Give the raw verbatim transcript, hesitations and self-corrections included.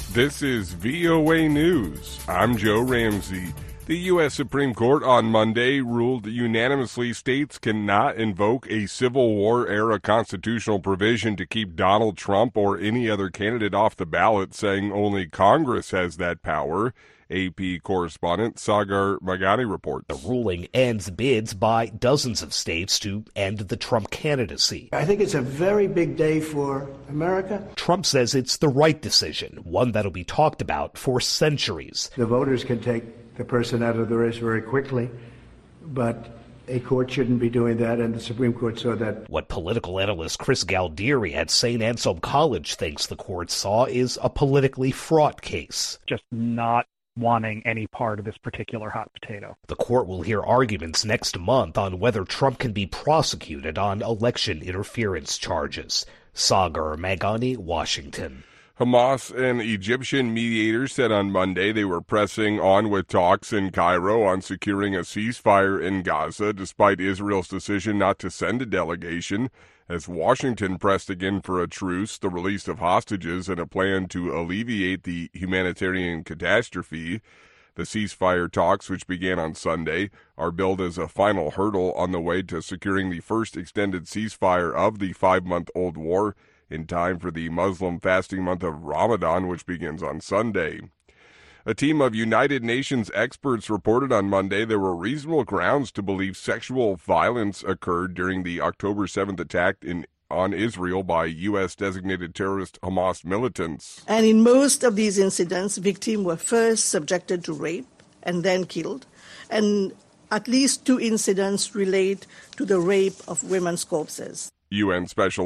This is V O A News. I'm Joe Ramsey. The U S Supreme Court on Monday ruled unanimously states cannot invoke a Civil War-era constitutional provision to keep Donald Trump or any other candidate off the ballot, saying only Congress has that power. A P correspondent Sagar Meghani reports. The ruling ends bids by dozens of states to end the Trump candidacy. I think it's a very big day for America. Trump says it's the right decision, one that'll be talked about for centuries. The voters can take the person out of the race very quickly, but a court shouldn't be doing that, and the Supreme Court saw that. What political analyst Chris Galdieri at Saint Anselm College thinks the court saw is a politically fraught case. Just not wanting any part of this particular hot potato. The court will hear arguments next month on whether Trump can be prosecuted on election interference charges. Sagar Meghani, Washington. Hamas and Egyptian mediators said on Monday they were pressing on with talks in Cairo on securing a ceasefire in Gaza, despite Israel's decision not to send a delegation, as Washington pressed again for a truce, the release of hostages, and a plan to alleviate the humanitarian catastrophe. The ceasefire talks, which began on Sunday, are billed as a final hurdle on the way to securing the first extended ceasefire of the five-month-old war in time for the Muslim fasting month of Ramadan, which begins on Sunday. A team of United Nations experts reported on Monday there were reasonable grounds to believe sexual violence occurred during the October seventh attack in, on Israel by U S designated terrorist Hamas militants. And in most of these incidents, victims were first subjected to rape and then killed. And at least two incidents relate to the rape of women's corpses. U N Special